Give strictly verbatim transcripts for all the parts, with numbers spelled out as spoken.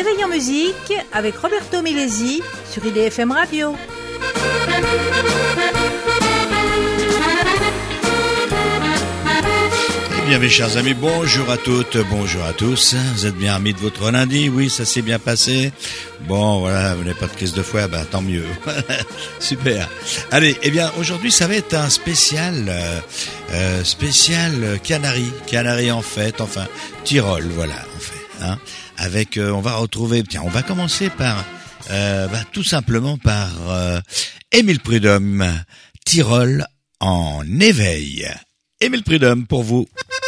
Réveil en musique avec Roberto Milesi sur I D F M Radio. Eh bien mes chers amis, bonjour à toutes, bonjour à tous. Vous êtes bien remis de votre lundi? Oui, ça s'est bien passé. Bon, voilà, vous n'avez pas de crise de foie, bah tant mieux. Super. Allez, eh bien aujourd'hui ça va être un spécial, euh, euh, spécial Canaries, Canaries en fête, enfin Tyrol, voilà, en fait. Hein, avec, euh, on va retrouver, tiens, on va commencer par, euh, bah, tout simplement par euh, Émile Prudhomme, Tyrol en éveil. Émile Prudhomme pour vous.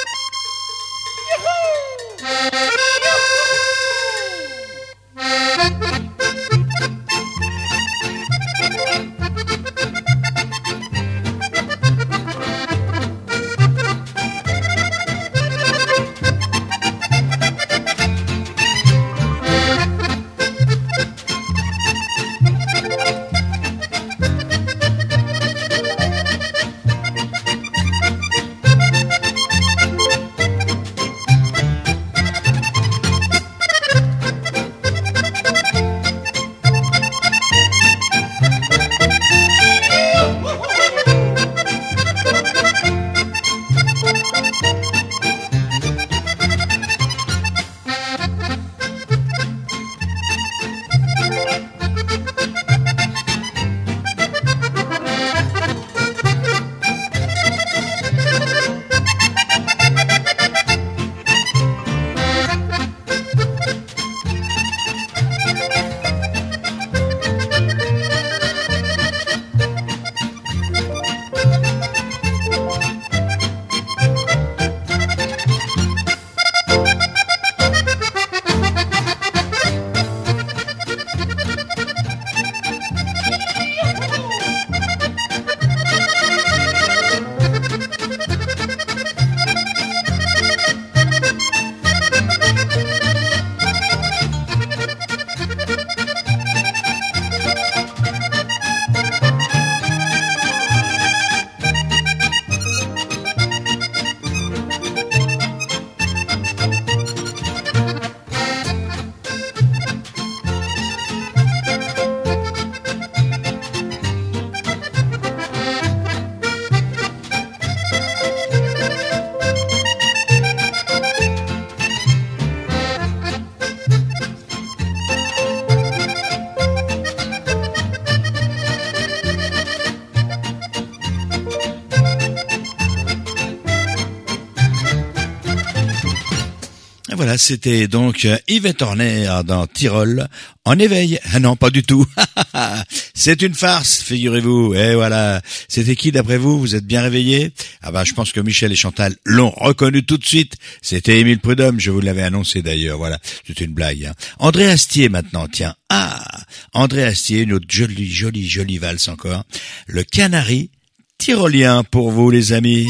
Voilà, c'était donc Yvette Horner dans Tyrol en éveil. Ah non, pas du tout. C'est une farce, figurez-vous. Et voilà. C'était qui d'après vous? Vous êtes bien réveillés? Ah bah, je pense que Michel et Chantal l'ont reconnu tout de suite. C'était Émile Prudhomme, je vous l'avais annoncé d'ailleurs. Voilà, c'est une blague. Hein. André Astier maintenant, tiens. Ah, André Astier, une autre jolie, jolie, jolie valse encore. Le Canari tyrolien pour vous, les amis.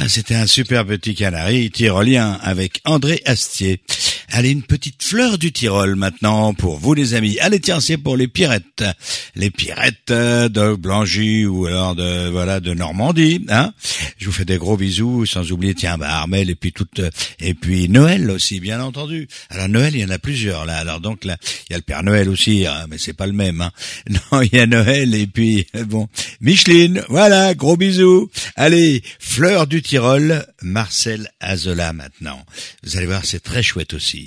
Voilà, c'était un super petit canari tyrolien avec André Astier. Allez, une petite fleur du Tyrol maintenant pour vous les amis. Allez, tiens, c'est pour les Pirettes. Les Pirettes de Blangy ou alors de, voilà, de Normandie, hein. Je vous fais des gros bisous, sans oublier, tiens, bah, Armel et puis toute, et puis Noël aussi, bien entendu. Alors, Noël, il y en a plusieurs, là. Alors, donc, là, il y a le Père Noël aussi, hein, mais c'est pas le même, hein. Non, il y a Noël et puis, bon, Micheline, voilà, gros bisous. Allez, fleur du Tyrol, Marcel Azola maintenant. Vous allez voir, c'est très chouette aussi.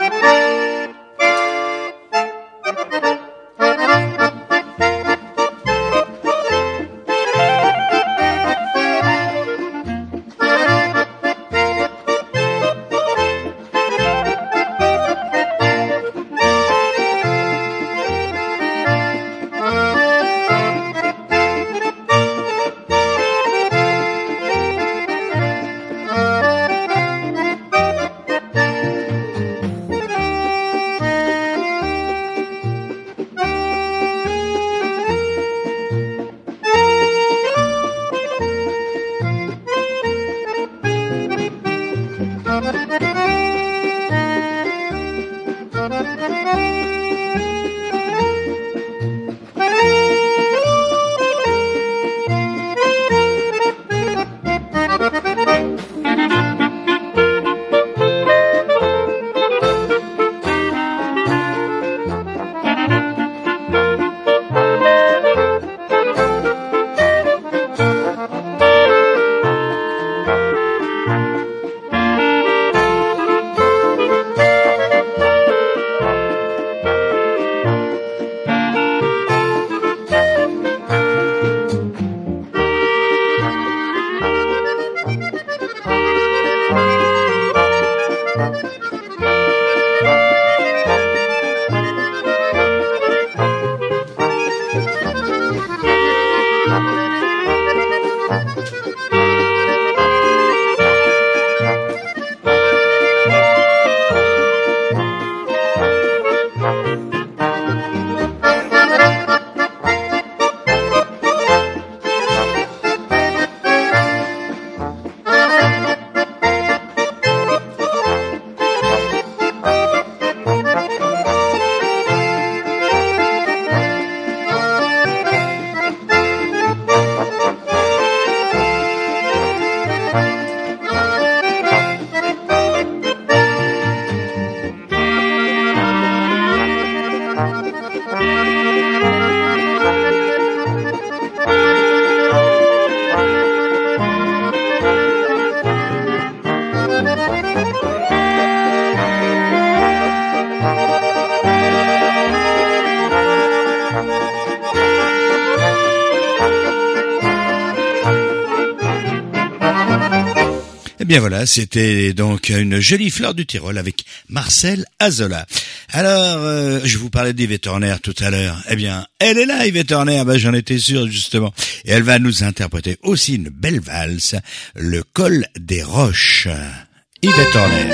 Bien voilà, c'était donc une jolie fleur du Tyrol avec Marcel Azola. Alors, euh, je vous parlais d'Yvette Horner tout à l'heure. Eh bien, elle est là, Yvette Horner, ben, j'en étais sûr justement. Et elle va nous interpréter aussi une belle valse, le col des Roches. Yvette Horner.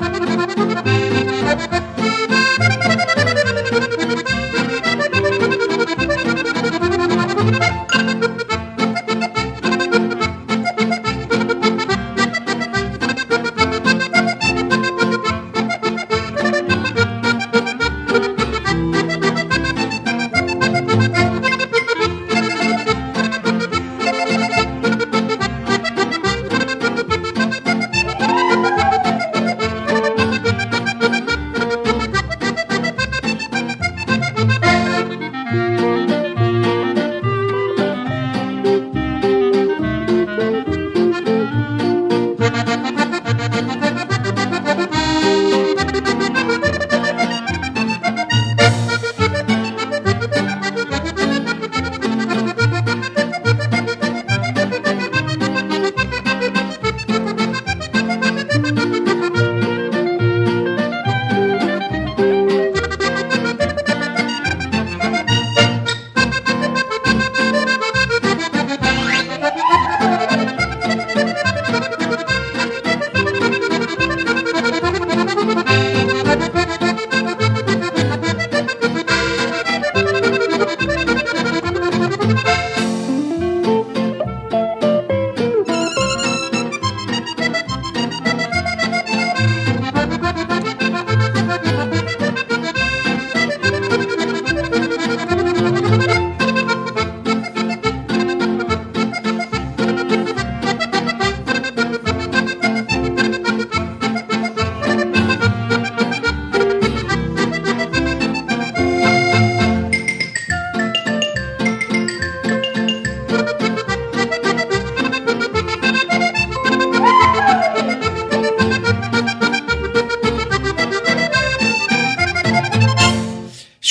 Thank you.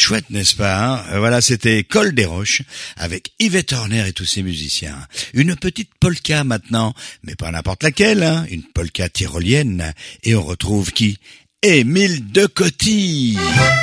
chouette, n'est-ce pas, hein? Voilà, c'était Col des Roches avec Yvette Horner et tous ses musiciens. Une petite polka maintenant, mais pas n'importe laquelle, hein, une polka tyrolienne. Et on retrouve qui? Émile de Coty.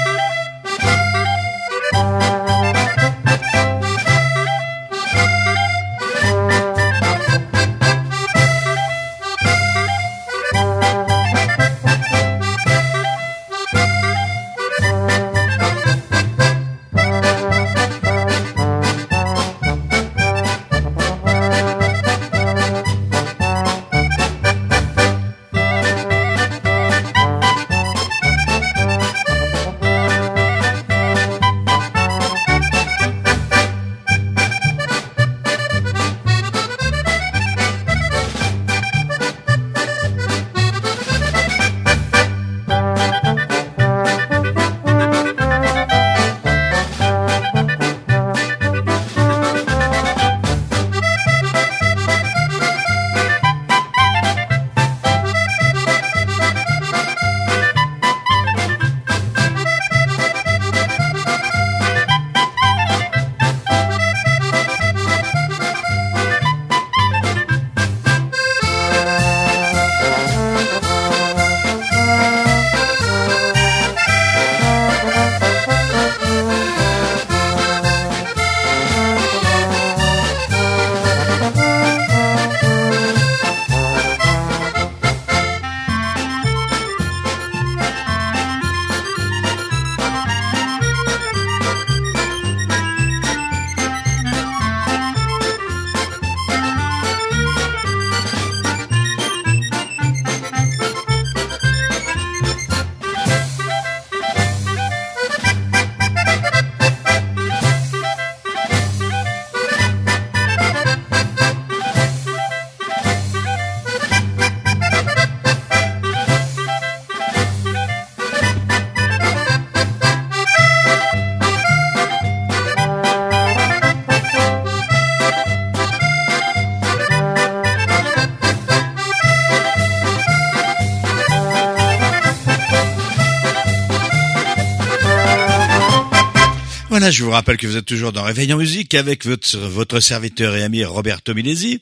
Voilà, je vous rappelle que vous êtes toujours dans Réveil en musique avec votre, votre serviteur et ami Roberto Milesi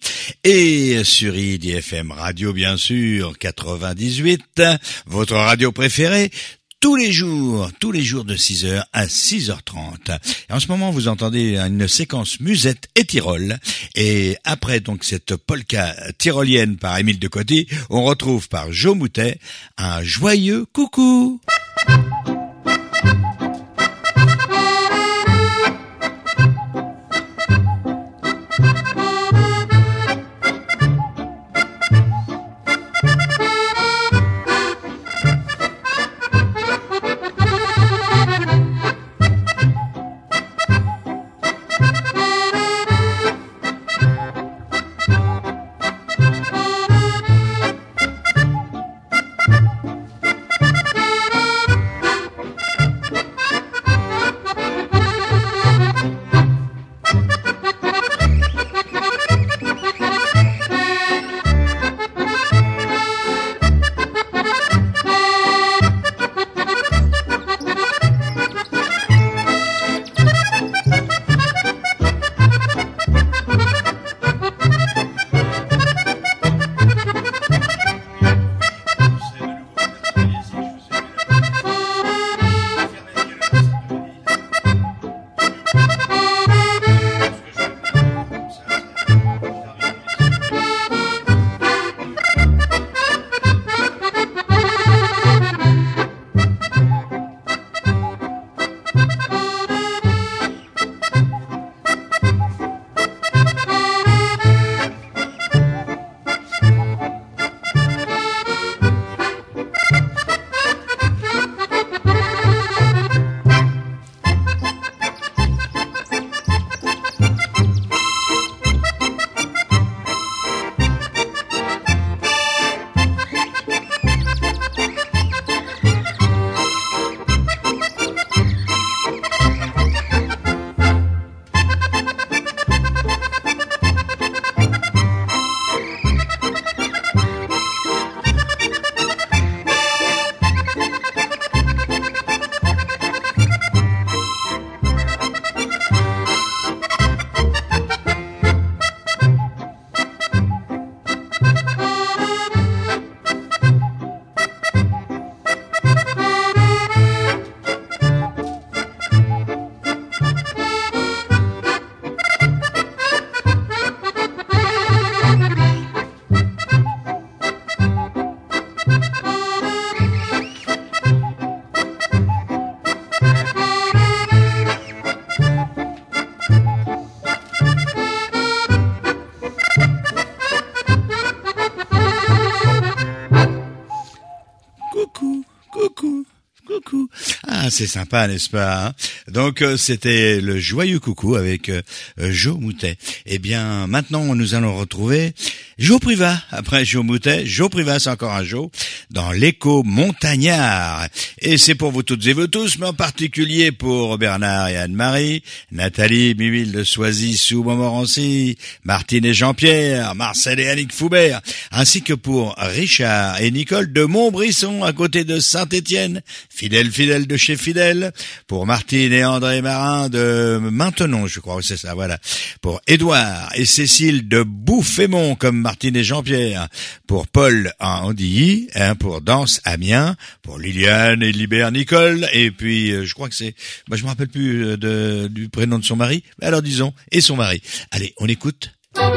et sur I D F M Radio, bien sûr, quatre-vingt-dix-huit, votre radio préférée. Tous les jours, tous les jours de six heures à six heures trente. Et en ce moment, vous entendez une séquence musette et Tyrol. Et après donc cette polka tyrolienne par Émile de Coty, on retrouve par Joe Moutet un joyeux coucou. c'est sympa, n'est-ce pas, hein? Donc euh, c'était le joyeux coucou avec euh, Joe Moutet. Eh bien, maintenant nous allons retrouver Joe Privat. Après Joe Moutet, Joe Privat, c'est encore un Joe dans l'écho montagnard. Et c'est pour vous toutes et vous tous, mais en particulier pour Bernard et Anne-Marie, Nathalie, Mimile de Soisy, Sous Montmorency, Martine et Jean-Pierre, Marcel et Annick Foubert, ainsi que pour Richard et Nicole de Montbrisson à côté de Saint-Étienne, fidèle fidèle de chez Fidèle, pour Martine et André Marin de Maintenon, je crois, c'est ça, voilà, pour Édouard et Cécile de Bouffémont comme Martine et Jean-Pierre, pour Paul à Andilly, hein, pour Danse Amiens, pour Liliane et Libert Nicole, et puis euh, je crois que c'est, bah, je me rappelle plus euh, de, du prénom de son mari, mais alors disons, et son mari. Allez, on écoute.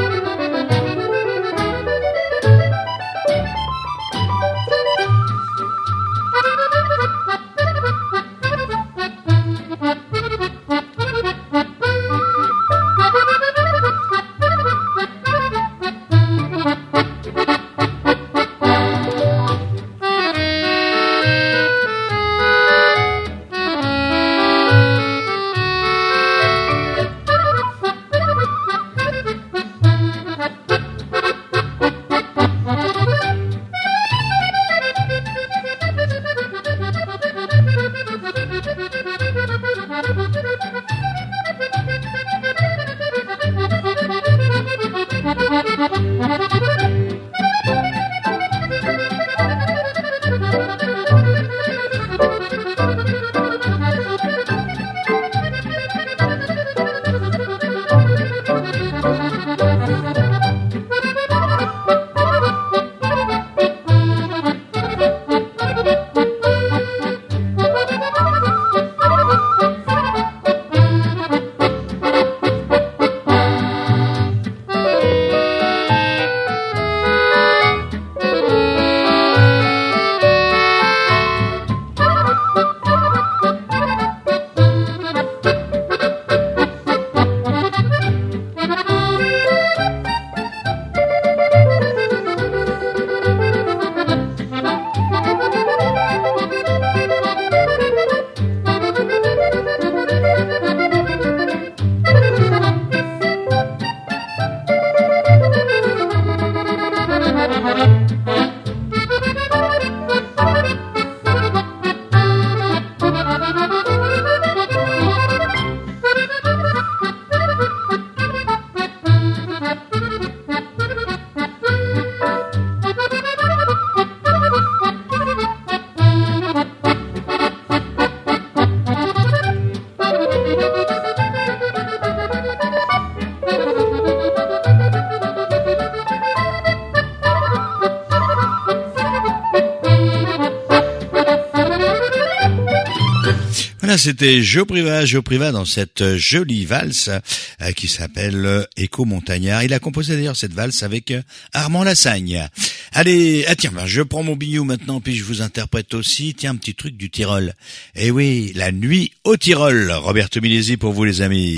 Voilà, c'était Joe Privat, Joe Privat dans cette jolie valse euh, qui s'appelle euh, Écho Montagnard. Il a composé d'ailleurs cette valse avec euh, Armand Lassagne. Allez, ah tiens, ben, je prends mon biniou maintenant, puis je vous interprète aussi, tiens, un petit truc du Tyrol. Eh oui, la nuit au Tyrol. Roberto Milesi pour vous les amis.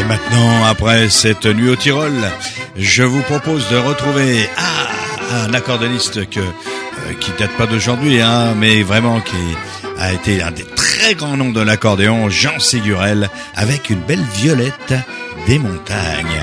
Maintenant, après cette nuit au Tyrol, je vous propose de retrouver ah, un accordéoniste que, euh, qui date pas d'aujourd'hui, hein, mais vraiment qui a été un des très grands noms de l'accordéon, Jean Ségurel, avec une belle violette des montagnes.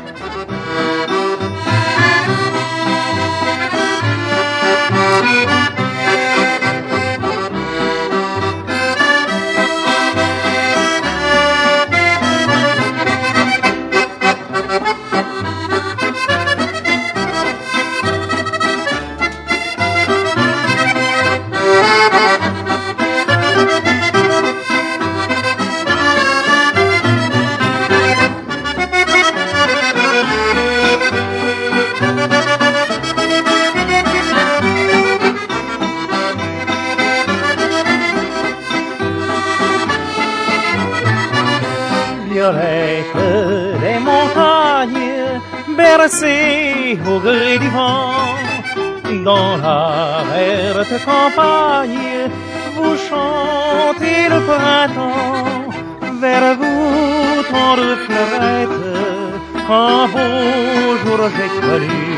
Violette des montagnes, bercée au gré du vent, dans la verte campagne, vous chantez le printemps, vers vous tant de fleurettes, un beau jour j'ai connu,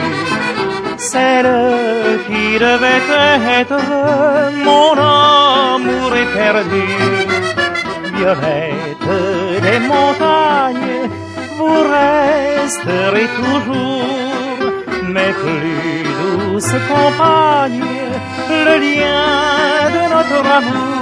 celle qui devait être mon amour éperdu. Violette des montagnes, vous resterez toujours mes plus douces compagnes, le lien de notre amour.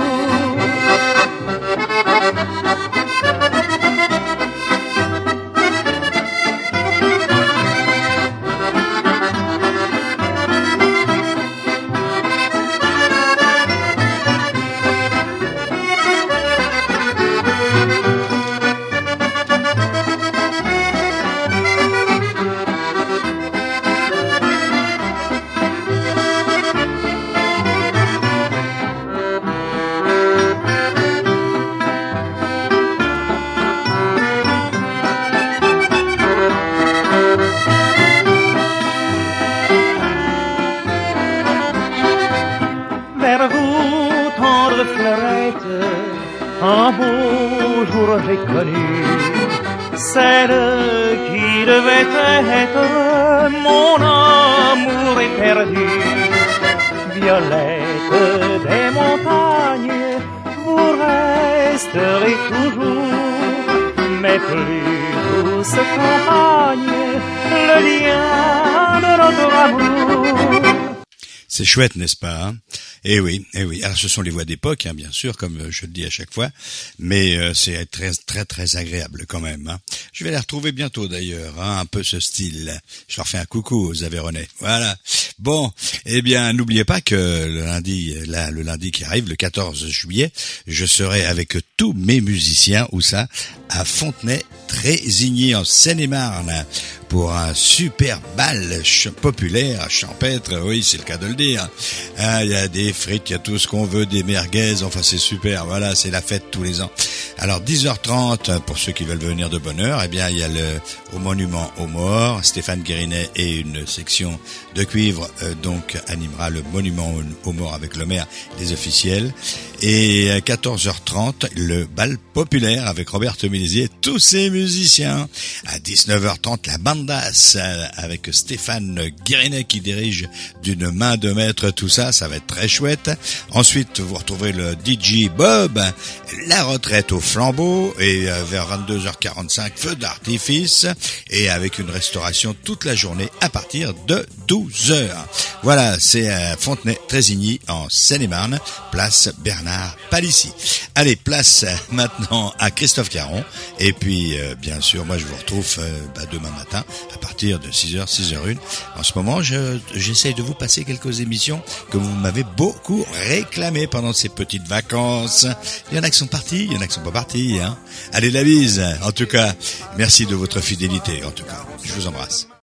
Vers vous tant de fleurettes, un beau jour j'ai connu, celle qui devait être mon amour éperdu. Violette des montagnes, vous resterez toujours mes plus douces compagnes, le lien de notre amour. C'est chouette, n'est-ce pas, hein? Eh oui, eh oui. Alors, ce sont les voix d'époque, hein, bien sûr, comme je le dis à chaque fois, mais euh, c'est très, très, très agréable quand même. Hein. Je vais les retrouver bientôt, d'ailleurs, hein, un peu ce style. Je leur fais un coucou aux Aveyronais. Voilà. Bon, eh bien, n'oubliez pas que le lundi, là, le lundi qui arrive, le quatorze juillet, je serai avec tous mes musiciens, où ça, à Fontenay-Trésigny, en Seine-et-Marne, pour un super bal ch- populaire, champêtre, oui, c'est le cas de le dire. Ah, il y a des frites, il y a tout ce qu'on veut, des merguez, enfin c'est super, voilà, c'est la fête tous les ans. Alors dix heures trente, pour ceux qui veulent venir de bonne heure, eh bien il y a le au monument aux morts, Stéphane Guérinet et une section de cuivre euh, donc animera le monument aux morts avec le maire, les officiels. Et à quatorze heures trente, le bal populaire avec Robert Tomilési et tous ses musiciens. À dix-neuf heures trente, la bandasse avec Stéphane Guérinet qui dirige d'une main de maître tout ça, ça va être très chouette. Ensuite, vous retrouverez le D J Bob, la retraite au flambeau et vers vingt-deux heures quarante-cinq, feu d'artifice et avec une restauration toute la journée à partir de douze heures. Voilà, c'est à Fontenay-Trésigny en Seine-et-Marne, place Bernard Palissy. Allez, place maintenant à Christophe Caron et puis euh, bien sûr, moi je vous retrouve euh, bah, demain matin à partir de six heures, six heures une. En ce moment, je, j'essaye de vous passer quelques émissions que vous m'avez beaucoup réclamées pendant ces petites vacances. Il y en a qui sont partis, il y en a qui sont pas partis. Hein. Allez, la bise. En tout cas, merci de votre fidélité. En tout cas, je vous embrasse.